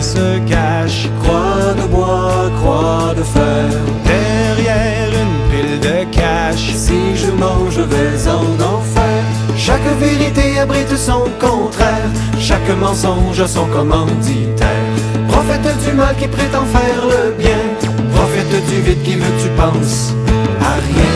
se cache. Croix de bois, croix de fer, Derrière une pile de cash. si je mange, je vais en enfer. Chaque vérité abrite son contraire, chaque mensonge a son commanditaire. Prophète du mal qui prétend faire le bien, prophète du vide qui veut que tu penses à rien.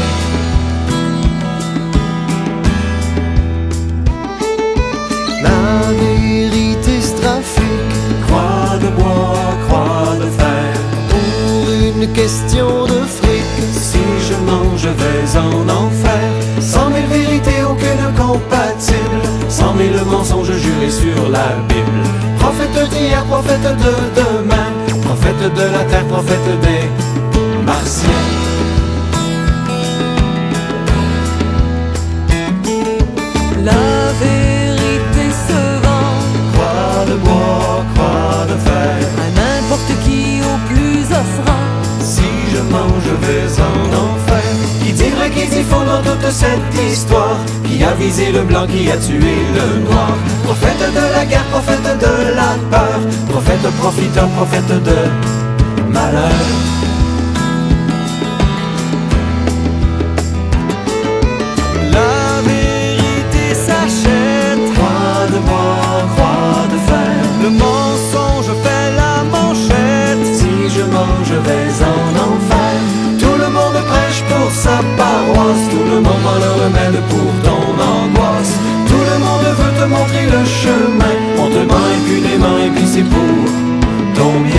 La vérité se trafique, croix de bois, croix de fer, pour une question de fric. Si je mange, je vais en enfer. 100 000 vérités, aucune compatible, 100 000 mensonges jurés sur la Bible. Prophète d'hier, prophète de demain, prophète de la terre, prophète des martiens. La vérité se vend, Croix de bois, croix de fer, à n'importe qui au plus offrant. si je mange, je vais en enfer. Qui dit vrai, qui dit faux dans toute cette histoire? Qui a visé le blanc, qui a tué le noir? Prophète de la guerre, prophète de la peur, prophète profiteur, prophète de malheur. La vérité s'achète, Croix de bois, croix de fer, le mensonge fait la manchette. si je mange, je vais en enfer. Tout le monde prêche pour sa paroisse, tout le monde vend le remède pour ton angoisse. Tout le monde veut te montrer le chemin, on te ment impunément et puis c'est pour ton bien.